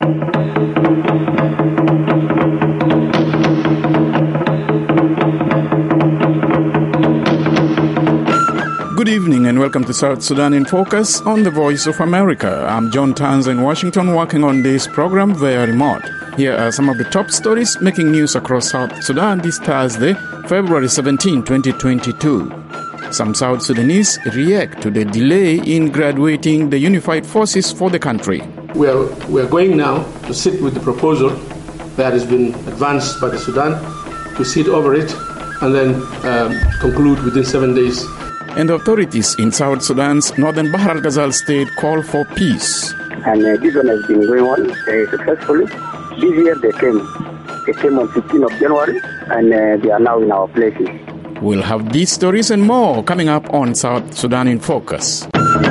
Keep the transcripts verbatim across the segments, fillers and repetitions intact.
Good evening and welcome to South Sudan in Focus on the Voice of America. I'm John Tanz in Washington, working on this program via remote. Here are some of the top stories making news across South Sudan this Thursday, February seventeenth, twenty twenty-two. Some South Sudanese react to the delay in graduating the unified forces for the country. We are, we are going now to sit with the proposal that has been advanced by the Sudan, to sit over it and then um, conclude within seven days. And authorities in South Sudan's northern Bahr al-Ghazal state call for peace. And uh, this one has been going on uh, successfully. This year they came. They came on fifteenth of January and uh, they are now in our places. We'll have these stories and more coming up on South Sudan in Focus.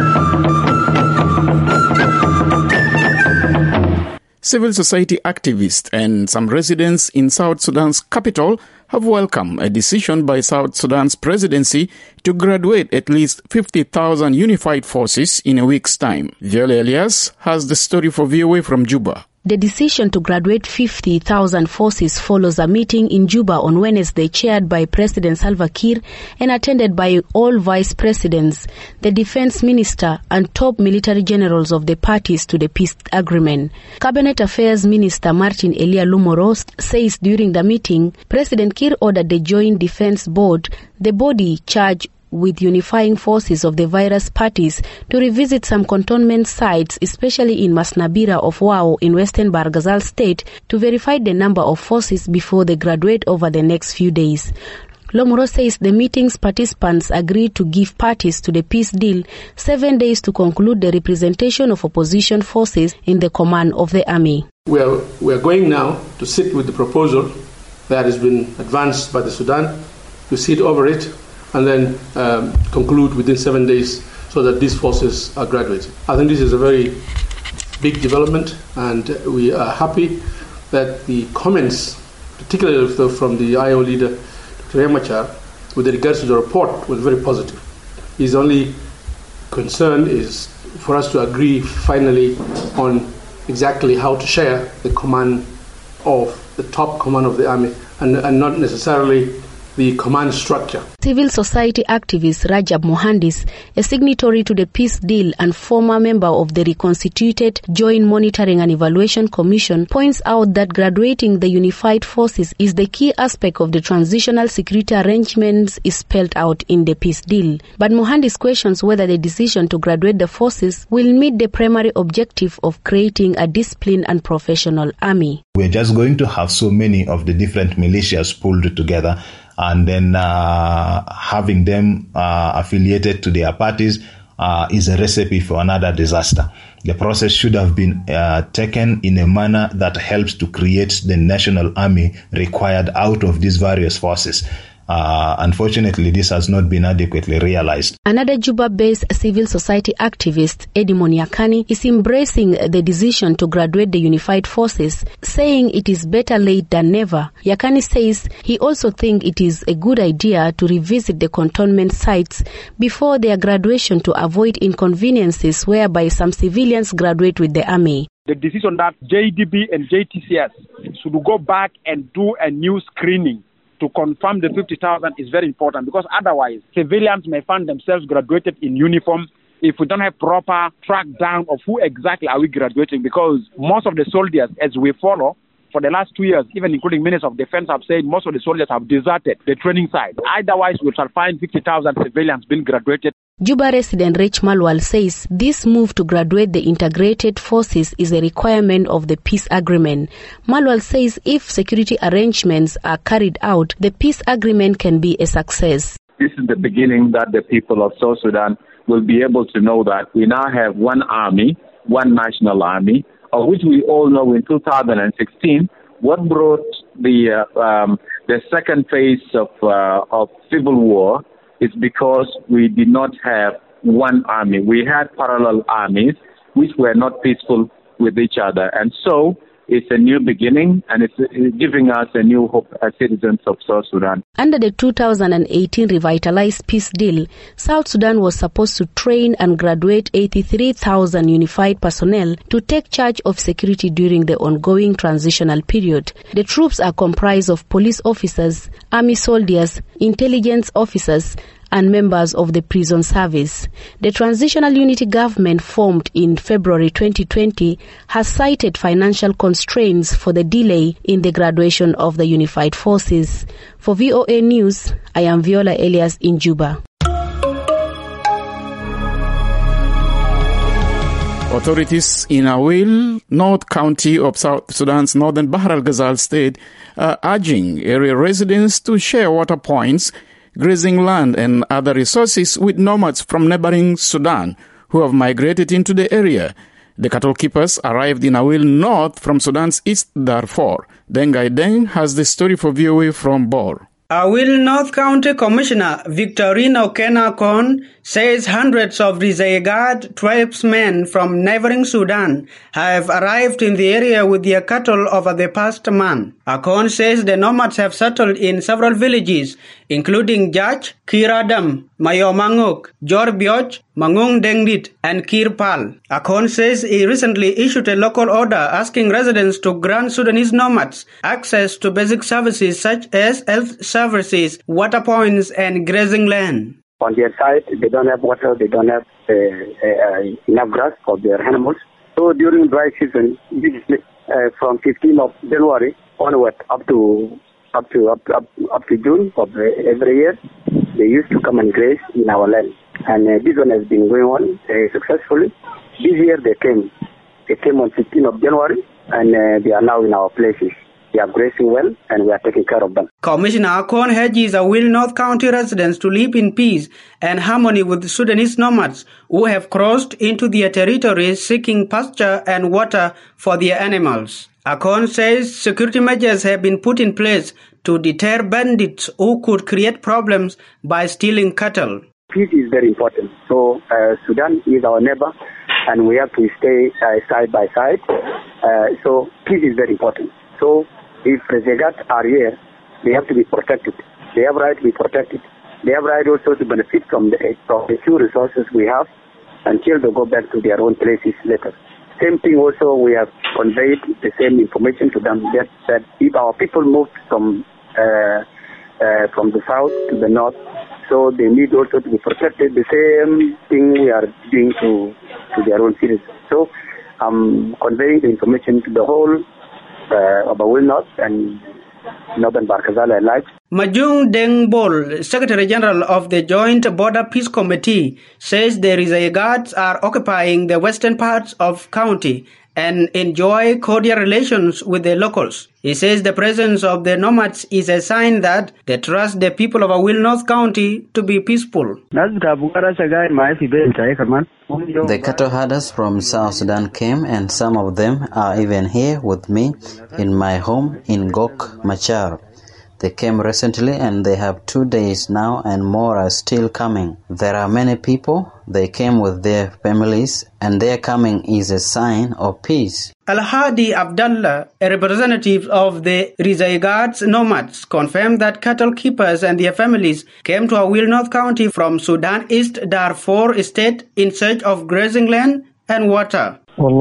Civil society activists and some residents in South Sudan's capital have welcomed a decision by South Sudan's presidency to graduate at least fifty thousand unified forces in a week's time. Viola Elias has the story for V O A from Juba. The decision to graduate fifty thousand forces follows a meeting in Juba on Wednesday chaired by President Salva Kiir and attended by all vice presidents, the defense minister and top military generals of the parties to the peace agreement. Cabinet Affairs Minister Martin Elia Lumoro says during the meeting, President Kiir ordered the Joint Defense Board, the body charged with unifying forces of the various parties, to revisit some cantonment sites, especially in Masnabira of Wau in western Bahr al-Ghazal state, to verify the number of forces before they graduate over the next few days. Lomoro says the meeting's participants agreed to give parties to the peace deal seven days to conclude the representation of opposition forces in the command of the army. We are, we are going now to sit with the proposal that has been advanced by the Sudan, to sit over it and then um, conclude within seven days so that these forces are graduated. I think this is a very big development, and we are happy that the comments, particularly from the I O leader, Doctor Yamachar, with regards to the report, was very positive. His only concern is for us to agree finally on exactly how to share the command of the top command of the army, and, and not necessarily the command structure. Civil society activist Rajab Mohandis, a signatory to the peace deal and former member of the reconstituted Joint Monitoring and Evaluation Commission, points out that graduating the unified forces is the key aspect of the transitional security arrangements is spelled out in the peace deal. But Mohandis questions whether the decision to graduate the forces will meet the primary objective of creating a disciplined and professional army. We're just going to have so many of the different militias pulled together, and then uh, having them uh, affiliated to their parties uh, is a recipe for another disaster. The process should have been uh, taken in a manner that helps to create the national army required out of these various forces. Uh, unfortunately, this has not been adequately realized. Another Juba-based civil society activist, Edmond Yakani, is embracing the decision to graduate the unified forces, saying it is better late than never. Yakani says he also thinks it is a good idea to revisit the cantonment sites before their graduation to avoid inconveniences whereby some civilians graduate with the army. The decision that J D B and J T C S should go back and do a new screening to confirm the fifty thousand is very important, because otherwise civilians may find themselves graduated in uniform if we don't have proper track down of who exactly are we graduating, because most of the soldiers, as we follow, for the last two years, even including Minister of Defense have said most of the soldiers have deserted the training side. Otherwise, we shall find fifty thousand civilians being graduated. Juba resident Rich Malwal says this move to graduate the integrated forces is a requirement of the peace agreement. Malwal says if security arrangements are carried out, the peace agreement can be a success. This is the beginning that the people of South Sudan will be able to know that we now have one army, one national army, of which we all know in two thousand sixteen what brought the uh, um, the second phase of uh, of civil war is because we did not have one army. We had parallel armies which were not peaceful with each other. And so It's a new beginning, and it's, it's giving us a new hope as citizens of South Sudan. Under the two thousand eighteen revitalized peace deal, South Sudan was supposed to train and graduate eighty-three thousand unified personnel to take charge of security during the ongoing transitional period. The troops are comprised of police officers, army soldiers, intelligence officers, and members of the prison service. The Transitional Unity Government, formed in February twenty twenty, has cited financial constraints for the delay in the graduation of the unified forces. For V O A News, I am Viola Elias in Juba. Authorities in Awil, North County of South Sudan's northern Bahr al-Ghazal state, are urging area residents to share water points, grazing land and other resources with nomads from neighboring Sudan who have migrated into the area. The cattle keepers arrived in Awil North from Sudan's East Darfur. Dengai Deng has the story for V O A from Bor. Awil North County Commissioner Victorino Kenakon says hundreds of Rizayegad tribesmen from neighboring Sudan have arrived in the area with their cattle over the past month. Akon says the nomads have settled in several villages, including Jach, Kiradam, Mayomanguk, Jorbioch, Mangung Dengdit, and Kirpal. Akon says he recently issued a local order asking residents to grant Sudanese nomads access to basic services such as health services, water points, and grazing land. On their side, they don't have water, they don't have uh, uh, enough grass for their animals. So during dry season, usually uh, from fifteenth of January onward up to up to up, up, up to June of every year, they used to come and graze in our land. And uh, this one has been going on uh, successfully. This year they came. They came on fifteenth of January, and uh, they are now in our places. They are grazing well, and we are taking care of them. Commissioner Akon urges Awil North County residents to live in peace and harmony with Sudanese nomads who have crossed into their territories seeking pasture and water for their animals. Akon says security measures have been put in place to deter bandits who could create problems by stealing cattle. Peace is very important. So uh, Sudan is our neighbor, and we have to stay uh, side by side. Uh, so peace is very important. So if Rezegat are here, they have to be protected. They have right to be protected. They have right also to benefit from the, from the few resources we have until they go back to their own places later. Same thing also, we have conveyed the same information to them that, that if our people move from uh, uh, from the south to the north, so they need also to be protected. The same thing we are doing to, to their own citizens. So I'm conveying the information to the whole Uh, of Awil North and Northern Bahr al-Ghazal alike. Majung Deng Bol, Secretary General of the Joint Border Peace Committee, says the Rizayegats are occupying the western parts of county and enjoy cordial relations with the locals. He says the presence of the nomads is a sign that they trust the people of Awil North County to be peaceful. The cattle herders from South Sudan came, and some of them are even here with me in my home in Gok Machar. They came recently and they have two days now, and more are still coming. There are many people. They came with their families, and their coming is a sign of peace. Al-Hadi Abdallah, a representative of the Rizayegats nomads, confirmed that cattle keepers and their families came to Awil North County from Sudan East Darfur state in search of grazing land and water.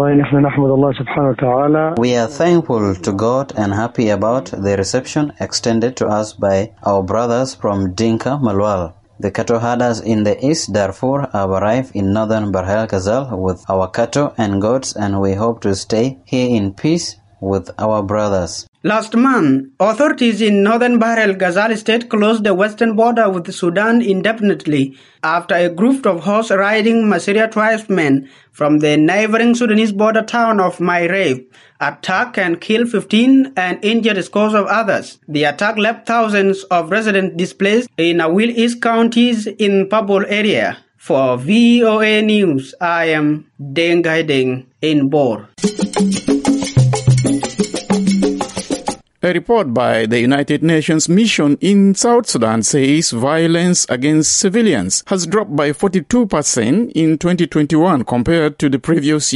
We are thankful to God and happy about the reception extended to us by our brothers from Dinka Malwal. The cattle herders in the East Darfur have arrived in northern Bahr al-Ghazal with our cattle and goats, and we hope to stay here in peace with our brothers. Last month, authorities in northern Bahr al-Ghazal state closed the western border with Sudan indefinitely after a group of horse-riding Masira tribesmen from the neighboring Sudanese border town of Maireb attacked and killed fifteen and injured scores of others. The attack left thousands of residents displaced in Awil East counties in Pabol area. For V O A News, I am Dengai Deng in Bor. A report by the United Nations Mission in South Sudan says violence against civilians has dropped by forty-two percent in twenty twenty-one compared to the previous year.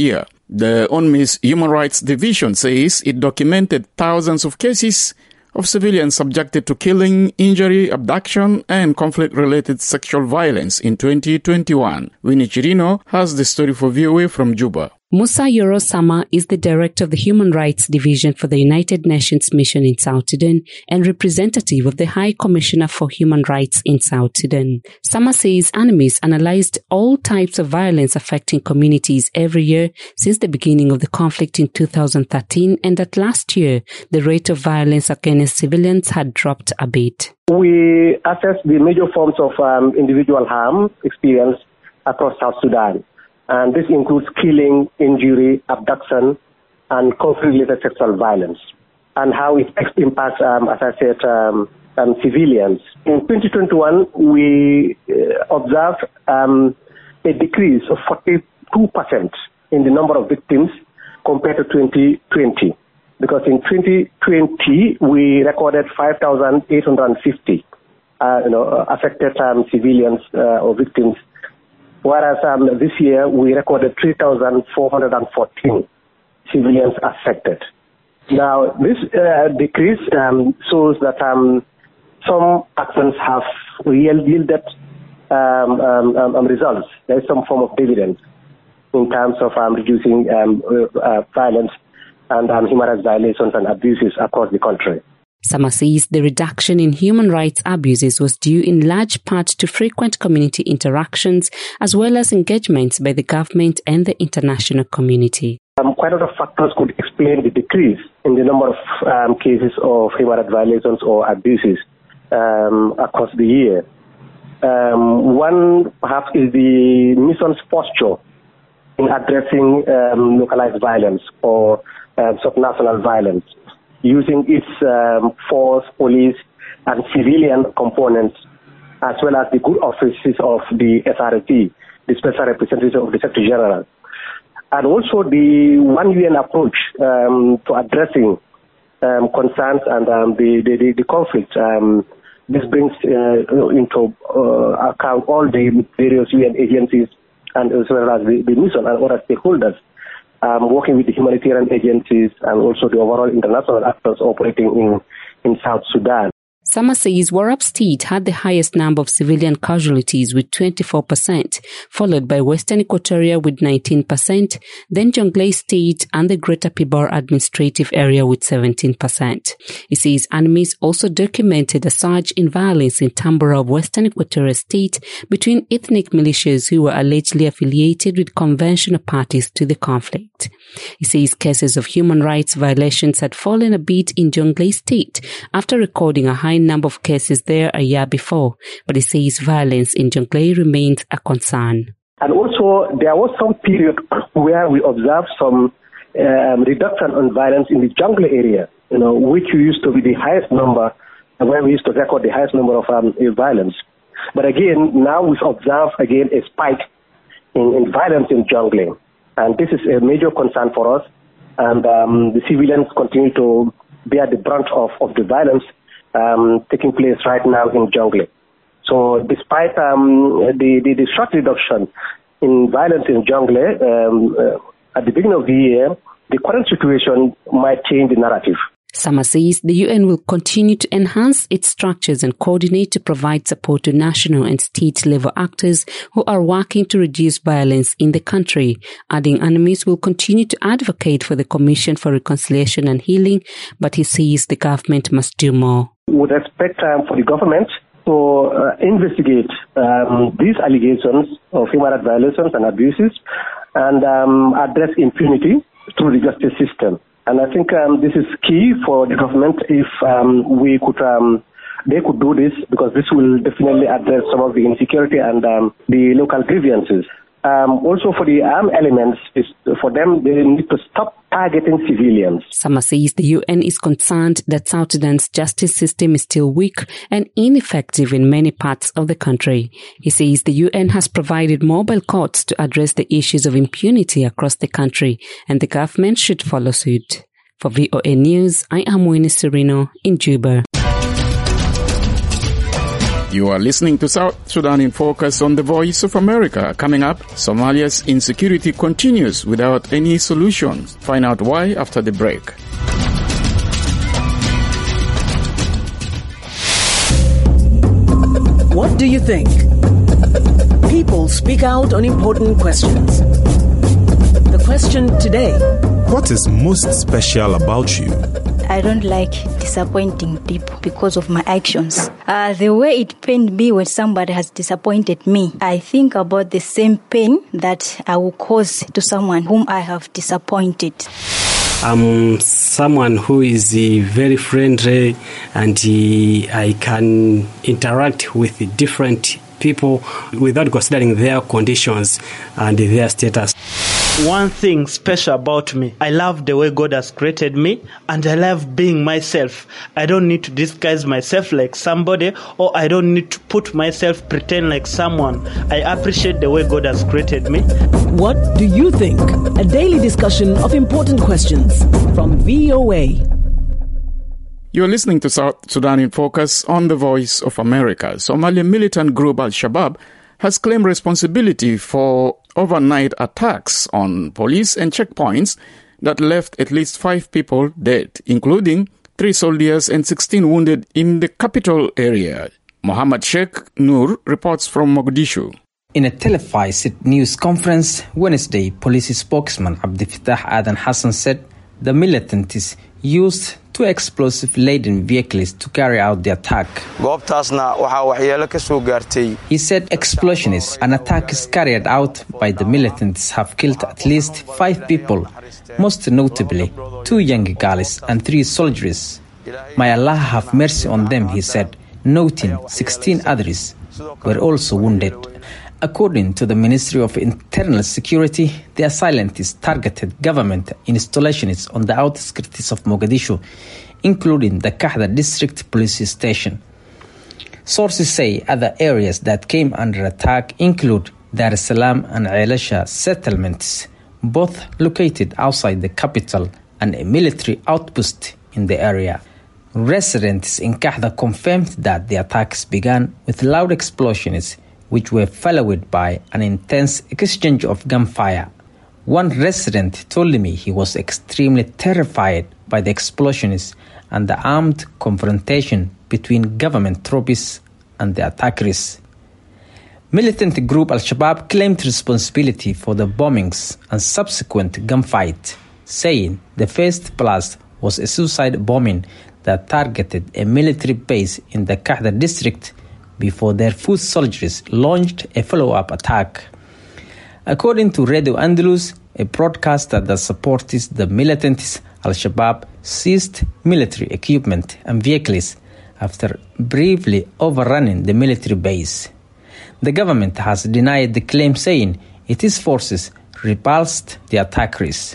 The UNMISS Human Rights Division says it documented thousands of cases of civilians subjected to killing, injury, abduction, and conflict-related sexual violence in twenty twenty-one. Winnie Chirino has the story for V O A from Juba. Musa Yoro Sama is the director of the Human Rights Division for the United Nations Mission in South Sudan and representative of the High Commissioner for Human Rights in South Sudan. Sama says UNMISS analyzed all types of violence affecting communities every year since the beginning of the conflict in two thousand thirteen, and that last year the rate of violence against civilians had dropped a bit. We assess the major forms of um, individual harm experienced across South Sudan. And this includes killing, injury, abduction, and conflict-related sexual violence, and how it impacts, um, as I said, um, um, civilians. In twenty twenty-one, we uh, observed um, a decrease of forty-two percent in the number of victims compared to twenty twenty. Because in twenty twenty, we recorded five thousand eight hundred fifty uh, you know, affected um, civilians uh, or victims. Whereas um, this year we recorded three thousand four hundred fourteen civilians affected. Now, this uh, decrease um, shows that um, some actions have yielded um, um, um, results. There is some form of dividend in terms of um, reducing um, uh, violence and um, human rights violations and abuses across the country. Sama says the reduction in human rights abuses was due in large part to frequent community interactions as well as engagements by the government and the international community. Um, quite a lot of factors could explain the decrease in the number of um, cases of human rights violations or abuses um, across the year. Um, one perhaps is the mission's posture in addressing um, localized violence or uh, subnational violence, using its um, force, police, and civilian components, as well as the good offices of the S R P, the Special Representative of the Secretary General. And also the one U N approach um, to addressing um, concerns and um, the, the, the conflict. Um, this brings uh, into uh, account all the various U N agencies and as well as the, the mission and other stakeholders. Um, working with the humanitarian agencies and also the overall international actors operating in, in South Sudan. Sama says Warab State had the highest number of civilian casualties with twenty-four percent, followed by Western Equatoria with nineteen percent, then Jonglei State and the Greater Pibor Administrative Area with seventeen percent. He says UNMISS also documented a surge in violence in Tambora of Western Equatoria State between ethnic militias who were allegedly affiliated with conventional parties to the conflict. He says cases of human rights violations had fallen a bit in Jonglei State after recording a high number of cases there a year before, but he says violence in Jonglei remains a concern. And also, there was some period where we observed some um, reduction on violence in the Jonglei area, you know, which used to be the highest number, where we used to record the highest number of um, violence. But again, now we've observed again a spike in, in violence in Jonglei. And this is a major concern for us. And um, the civilians continue to bear the brunt of, of the violence um, taking place right now in Jonglei. So despite um, the, the, the short reduction in violence in Jonglei um, uh, at the beginning of the year, the current situation might change the narrative. Sama says the U N will continue to enhance its structures and coordinate to provide support to national and state-level actors who are working to reduce violence in the country, adding UNMISS will continue to advocate for the Commission for Reconciliation and Healing, but he says the government must do more. We would expect um, for the government to uh, investigate um, these allegations of human rights violations and abuses and um, address impunity through the justice system. And I think um, this is key for the government if um, we could, um, they could do this, because this will definitely address some of the insecurity and um, the local grievances. Um, also for the armed elements, is for them, they need to stop targeting civilians. Sama says the U N is concerned that South Sudan's justice system is still weak and ineffective in many parts of the country. He says the U N has provided mobile courts to address the issues of impunity across the country, and the government should follow suit. For V O A News, I am Winnie Chirino in Juba. You are listening to South Sudan in Focus on the Voice of America. Coming up, Somalia's insecurity continues without any solutions. Find out why after the break. What do you think? People speak out on important questions. The question today: what is most special about you? I don't like disappointing people because of my actions. Uh, the way it pained me when somebody has disappointed me, I think about the same pain that I will cause to someone whom I have disappointed. I'm someone who is uh, very friendly, and uh, I can interact with different people without considering their conditions and their status. One thing special about me, I love the way God has created me, and I love being myself. I don't need to disguise myself like somebody, or I don't need to put myself, pretend like someone. I appreciate the way God has created me. What do you think? A daily discussion of important questions from V O A. You're listening to South Sudan in Focus on the Voice of America. Somali militant group Al-Shabaab has claimed responsibility for overnight attacks on police and checkpoints that left at least five people dead, including three soldiers and sixteen wounded in the capital area. Mohammed Sheikh Noor reports from Mogadishu. In a televised news conference Wednesday, police spokesman Abdifatah Adan Hassan said the militants used two explosive-laden vehicles to carry out the attack. He said explosionists and attacks carried out by the militants have killed at least five people, most notably two young girls and three soldiers. May Allah have mercy on them, he said, noting sixteen others were also wounded. According to the Ministry of Internal Security, the assailants targeted government installations on the outskirts of Mogadishu, including the Kahda District Police Station. Sources say other areas that came under attack include Dar es Salaam and Ailasha settlements, both located outside the capital, and a military outpost in the area. Residents in Kahda confirmed that the attacks began with loud explosions, which were followed by an intense exchange of gunfire. One resident told me he was extremely terrified by the explosions and the armed confrontation between government troops and the attackers. Militant group Al-Shabaab claimed responsibility for the bombings and subsequent gunfight, saying the first blast was a suicide bombing that targeted a military base in the Kahda district before their foot soldiers launched a follow-up attack. According to Radio Andalus, a broadcaster that supports the militants, Al-Shabaab seized military equipment and vehicles after briefly overrunning the military base. The government has denied the claim, saying its forces repulsed the attackers.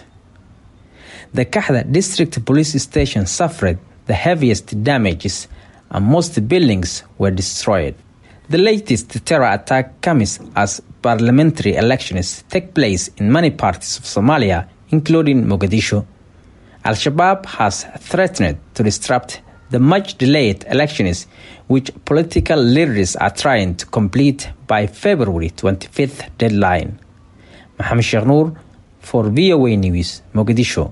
The Kahda district police station suffered the heaviest damages, and most buildings were destroyed. The latest terror attack comes as parliamentary elections take place in many parts of Somalia, including Mogadishu. Al-Shabaab has threatened to disrupt the much-delayed elections, which political leaders are trying to complete by February twenty-fifth deadline. Mohammed Sheikh Noor for V O A News, Mogadishu.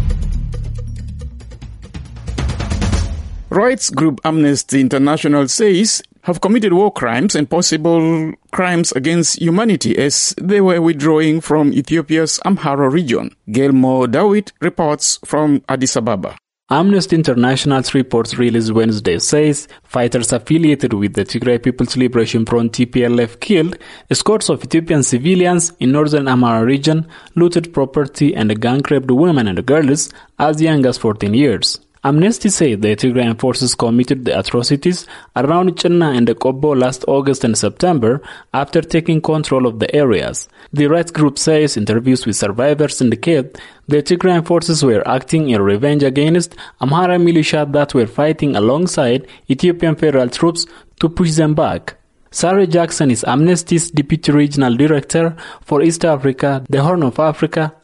Rights group Amnesty International says have committed war crimes and possible crimes against humanity as they were withdrawing from Ethiopia's Amhara region. Gelmo Dawit reports from Addis Ababa. Amnesty International's report released Wednesday says fighters affiliated with the Tigray People's Liberation Front T P L F killed escorts of Ethiopian civilians in northern Amhara region, looted property and gang-raped women and girls as young as fourteen years. Amnesty said the Tigrayan forces committed the atrocities around Chenna and Kobo last August and September after taking control of the areas. The rights group says interviews with survivors indicate the Tigrayan forces were acting in revenge against Amhara militia that were fighting alongside Ethiopian federal troops to push them back. Sarah Jackson is Amnesty's Deputy Regional Director for East Africa, the Horn of Africa,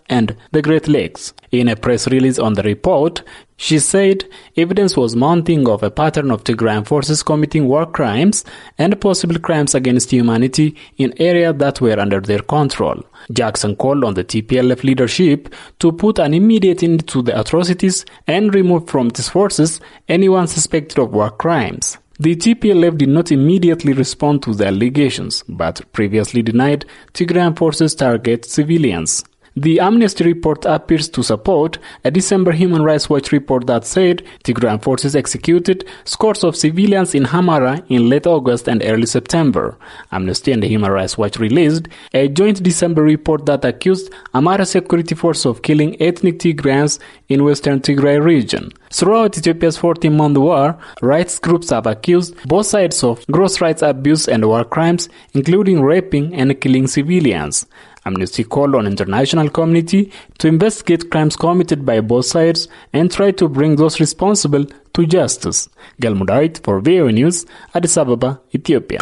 and the Great Lakes. In a press release on the report, she said evidence was mounting of a pattern of Tigrayan forces committing war crimes and possible crimes against humanity in areas that were under their control. Jackson called on the T P L F leadership to put an immediate end to the atrocities and remove from its forces anyone suspected of war crimes. The T P L F did not immediately respond to the allegations, but previously denied Tigrayan forces target civilians. The Amnesty report appears to support a December Human Rights Watch report that said Tigrayan forces executed scores of civilians in Hamara in late August and early September. Amnesty and the Human Rights Watch released a joint December report that accused Amara Security Force of killing ethnic Tigrayans in western Tigray region. Throughout Ethiopia's fourteen-month war, rights groups have accused both sides of gross rights abuse and war crimes, including raping and killing civilians. Amnesty called on international community to investigate crimes committed by both sides and try to bring those responsible to justice. Galmudait for V O A News, Addis Ababa, Ethiopia.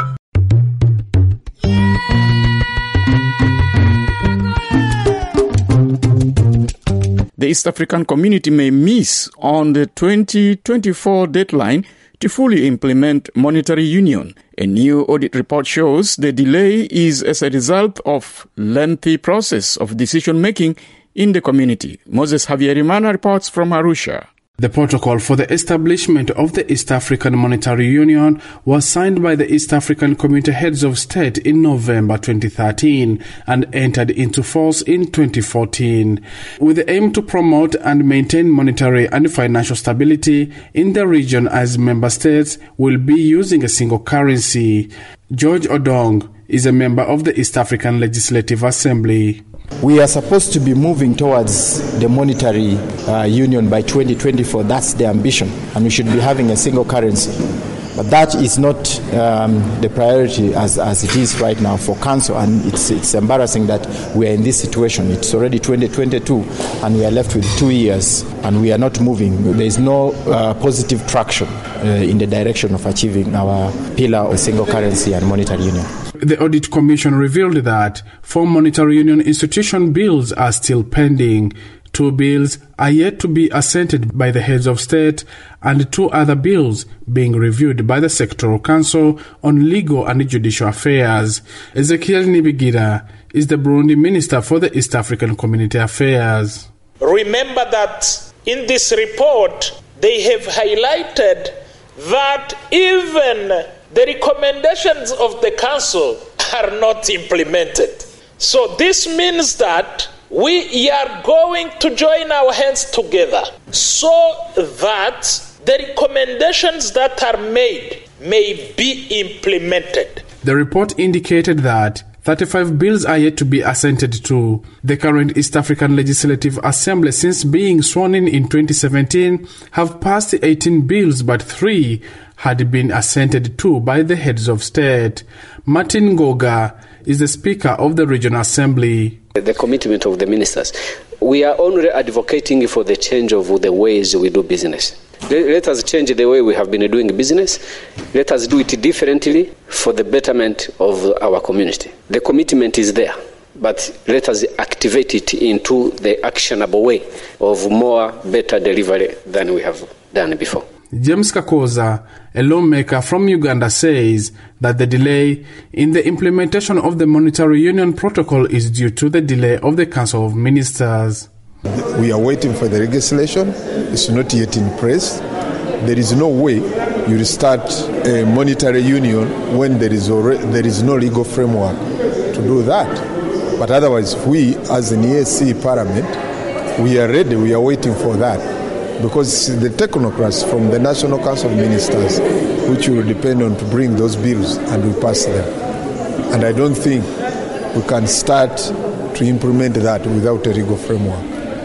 The East African community may miss on the twenty twenty-four deadline to fully implement monetary union. A new audit report shows the delay is as a result of lengthy process of decision-making in the community. Moses Havierimana reports from Arusha. The protocol for the establishment of the East African Monetary Union was signed by the East African Community Heads of State in November twenty thirteen and entered into force in twenty fourteen, with the aim to promote and maintain monetary and financial stability in the region as member states will be using a single currency. George Odong is a member of the East African Legislative Assembly. We are supposed to be moving towards the monetary uh, union by twenty twenty-four. That's the ambition, and we should be having a single currency. But that is not um, the priority as, as it is right now for council, and it's it's embarrassing that we are in this situation. It's already twenty twenty-two, and we are left with two years, and we are not moving. There is no uh, positive traction uh, in the direction of achieving our pillar of single currency and monetary union. The Audit Commission revealed that four monetary union institution bills are still pending. Two bills are yet to be assented by the heads of state, and two other bills being reviewed by the Sectoral Council on Legal and Judicial Affairs. Ezekiel Nibigira is the Burundi Minister for the East African Community Affairs. Remember that in this report, they have highlighted that even the recommendations of the Council are not implemented. So this means that we are going to join our hands together so that the recommendations that are made may be implemented. The report indicated that thirty-five bills are yet to be assented to. The current East African Legislative Assembly, since being sworn in in twenty seventeen, have passed eighteen bills, but three had been assented to by the heads of state. Martin Goga is the Speaker of the Regional Assembly. The commitment of the ministers. We are only advocating for the change of the ways we do business. Let us change the way we have been doing business. Let us do it differently for the betterment of our community. The commitment is there, but let us activate it into the actionable way of more better delivery than we have done before. James Kakoza, a lawmaker from Uganda, says that the delay in the implementation of the Monetary Union Protocol is due to the delay of the Council of Ministers. We are waiting for the legislation. It's not yet in place. There is no way you restart a monetary union when there is already, there is no legal framework to do that. But otherwise, we as an E A C Parliament, we are ready. We are waiting for that. Because the technocrats from the National Council of Ministers, which will depend on to bring those bills and we pass them. And I don't think we can start to implement that without a legal framework.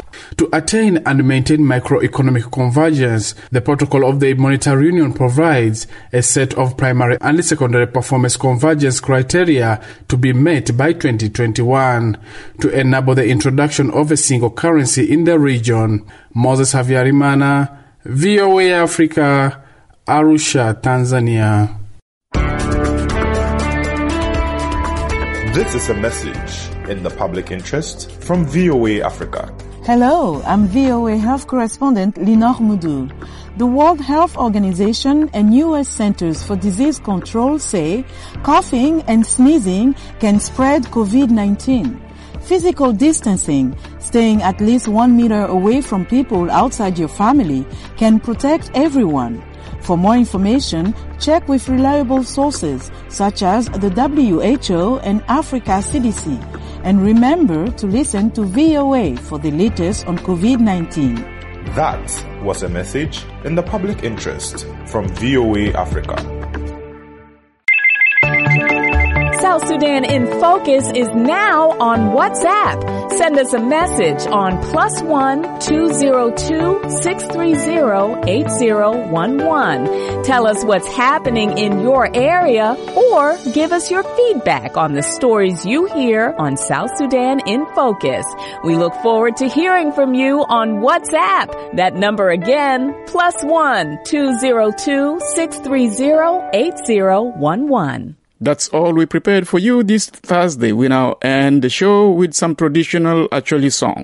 To attain and maintain macroeconomic convergence, the protocol of the Monetary Union provides a set of primary and secondary performance convergence criteria to be met by twenty twenty-one to enable the introduction of a single currency in the region. Moses Havierimana, V O A Africa, Arusha, Tanzania. This is a message in the public interest from V O A Africa. Hello, I'm V O A Health Correspondent Linor Mudu. The World Health Organization and U S Centers for Disease Control say coughing and sneezing can spread COVID nineteen. Physical distancing, staying at least one meter away from people outside your family, can protect everyone. For more information, check with reliable sources such as the W H O and Africa C D C. And remember to listen to V O A for the latest on COVID nineteen. That was a message in the public interest from V O A Africa. South Sudan in Focus is now on WhatsApp. Send us a message on plus one two zero two six three zero eight zero one one. Tell us what's happening in your area or give us your feedback on the stories you hear on South Sudan in Focus. We look forward to hearing from you on WhatsApp. That number again, plus one two zero two six three zero eight zero one one. That's all we prepared for you this Thursday. We now end the show with some traditional Acholi song.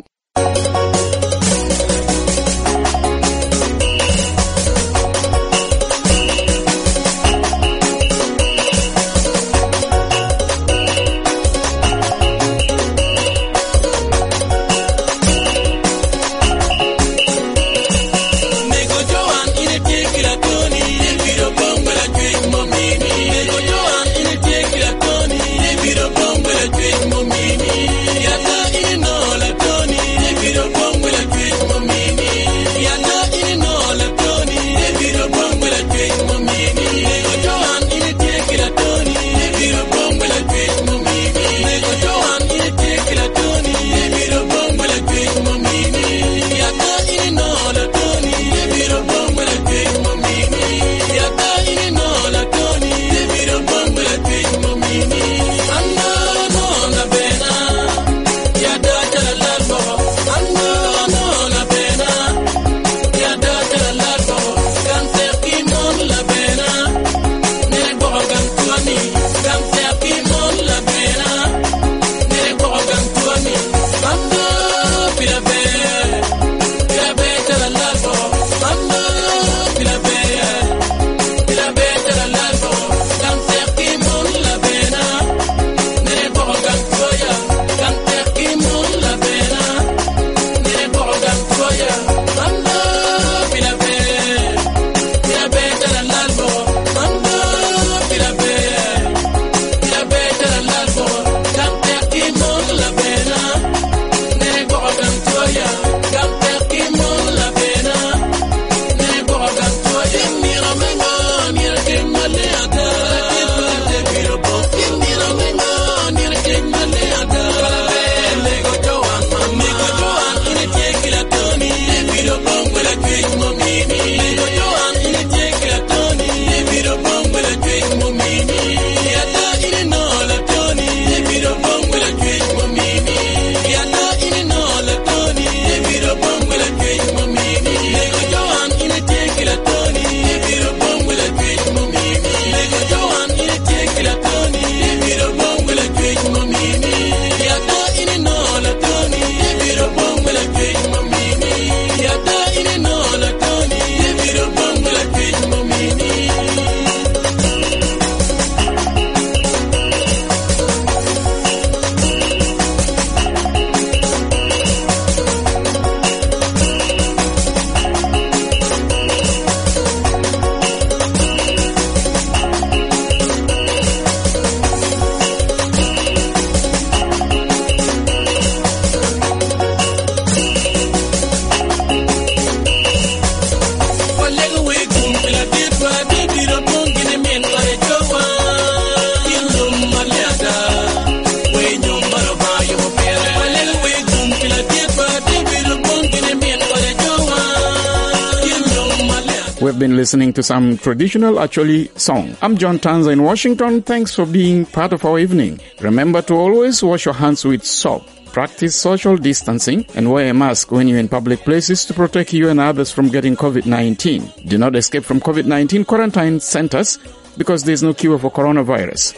We've been listening to some traditional Acholi song. I'm John Tanza in Washington. Thanks for being part of our evening. Remember to always wash your hands with soap. Practice social distancing and wear a mask when you're in public places to protect you and others from getting COVID nineteen. Do not escape from COVID nineteen quarantine centers because there's no cure for coronavirus.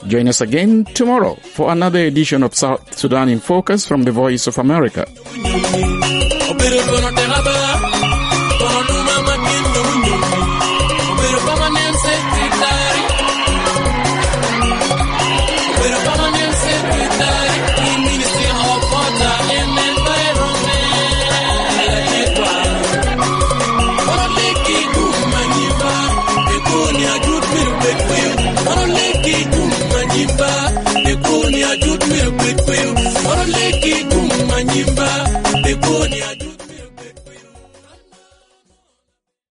Join us again tomorrow for another edition of South Sudan in Focus from the Voice of America.